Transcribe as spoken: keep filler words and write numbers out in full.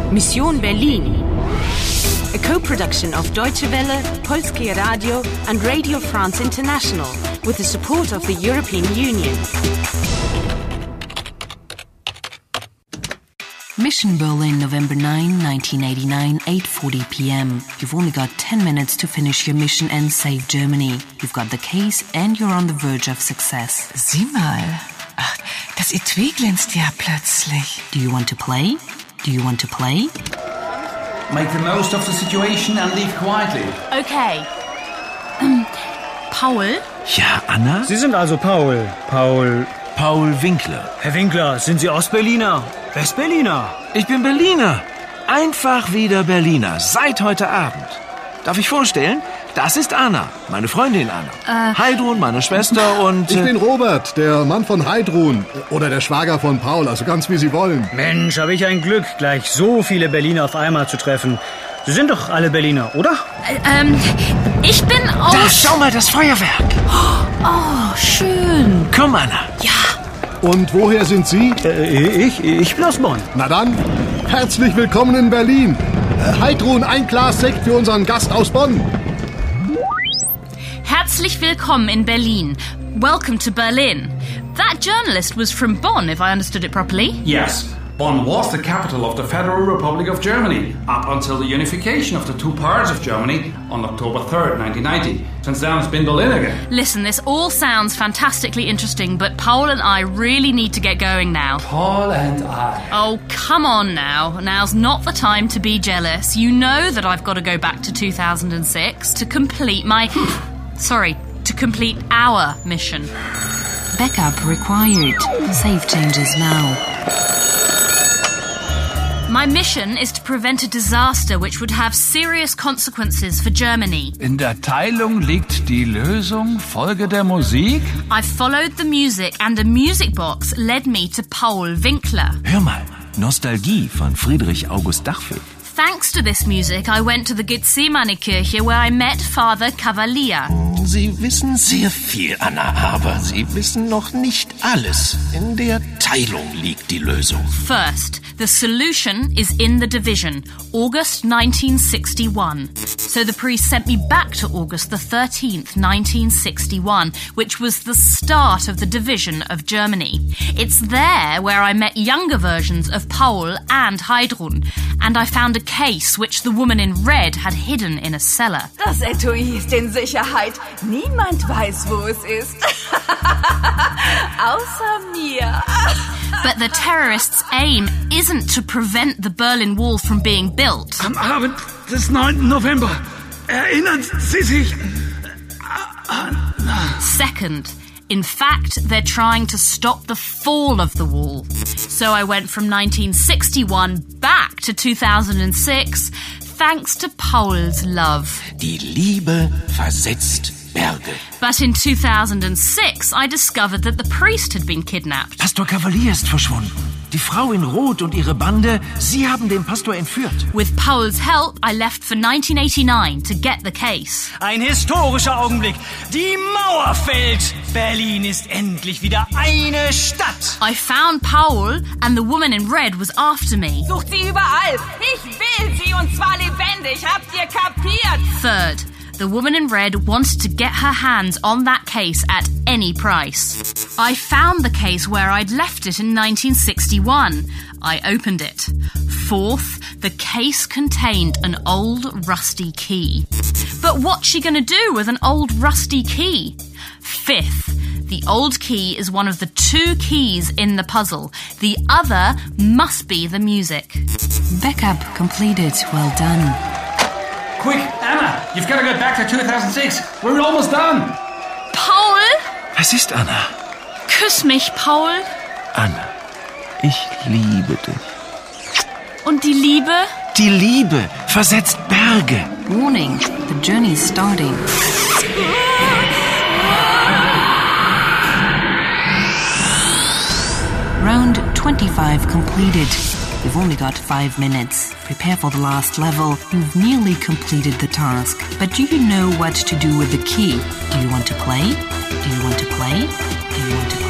Mission Berlin. A co-production of Deutsche Welle, Polskie Radio and Radio France International with the support of the European Union. Mission Berlin, November ninth, nineteen eighty-nine, eight forty p.m. You've only got ten minutes to finish your mission and save Germany. You've got the case and you're on the verge of success. Sieh mal. Ach, das Etui glänzt ja plötzlich. Do you want to play? Do you want to play? Make the most of the situation and leave quietly. Okay. Ähm, Paul? Ja, Anna? Sie sind also Paul. Paul... Paul Winkler. Herr Winkler, sind Sie Ostberliner? Westberliner? Ich bin Berliner. Einfach wieder Berliner. Seit heute Abend. Darf ich vorstellen? Das ist Anna, meine Freundin Anna. Äh. Heidrun, meine Schwester und... Ich bin Robert, der Mann von Heidrun. Oder der Schwager von Paul, also ganz wie Sie wollen. Mensch, habe ich ein Glück, gleich so viele Berliner auf einmal zu treffen. Sie sind doch alle Berliner, oder? Äh, ähm, ich bin aus... Da, schau mal, das Feuerwerk. Oh, schön. Komm, Anna. Ja. Und woher sind Sie? Äh, ich, ich bin aus Bonn. Na dann, herzlich willkommen in Berlin. Äh, Heidrun, ein Glas Sekt für unseren Gast aus Bonn. Herzlich willkommen in Berlin. Welcome to Berlin. That journalist was from Bonn, if I understood it properly. Yes, Bonn was the capital of the Federal Republic of Germany up until the unification of the two parts of Germany on October third, nineteen ninety. Since then it's been Berlin again. Listen, this all sounds fantastically interesting, but Paul and I really need to get going now. Paul and I. Oh, come on now. Now's not the time to be jealous. You know that I've got to go back to two thousand six to complete my... Sorry, to complete our mission. Backup required. Save changes now. My mission is to prevent a disaster which would have serious consequences for Germany. In der Teilung liegt die Lösung. Folge der Musik. I followed the music and a music box led me to Paul Winkler. Hör mal, Nostalgie von Friedrich August Dachfeld. Thanks to this music, I went to the Gethsemane-Kirche where I met Father Cavalier. Sie wissen sehr viel, Anna, aber Sie wissen noch nicht alles. In der Teilung liegt die Lösung. First, the solution is in the division, August nineteen sixty-one. So the priest sent me back to August the thirteenth, nineteen sixty-one, which was the start of the division of Germany. It's there where I met younger versions of Paul and Heidrun, and I found a case which the woman in red had hidden in a cellar. Das Etui ist in Sicherheit. Niemand weiß, wo es ist. Außer mir. But the terrorists' aim isn't to prevent the Berlin Wall from being built. Am Abend des neunten November. Erinnern Sie sich? Second, in fact, they're trying to stop the fall of the wall. So I went from nineteen sixty-one back to two thousand six, thanks to Paul's love. Die Liebe versetzt Berge. But in two thousand six, I discovered that the priest had been kidnapped. Pastor Cavalier ist verschwunden. Die Frau in Rot und ihre Bande, sie haben den Pastor entführt. With Paul's help, I left for nineteen eighty-nine to get the case. Ein historischer Augenblick. Die Mauer fällt. Berlin ist endlich wieder eine Stadt. I found Paul and the woman in red was after me. Sucht sie überall. Ich will sie und zwar lebendig. Habt ihr kapiert? Third, the woman in red wanted to get her hands on that case at any price. I found the case where I'd left it in nineteen sixty-one. I opened it. Fourth, the case contained an old rusty key. But what's she going to do with an old rusty key? Fifth, the old key is one of the two keys in the puzzle. The other must be the music. Backup completed. Well done. Quick, Anna, you've got to get back to two thousand six. We're almost done. Paul? Was ist, Anna? Küss mich, Paul. Anna, ich liebe dich. Und die Liebe? Die Liebe versetzt Berge. Warning, the journey's starting. Round twenty-five completed. You've only got five minutes. Prepare for the last level. You've nearly completed the task. But do you know what to do with the key? Do you want to play? Do you want to play? Do you want to play?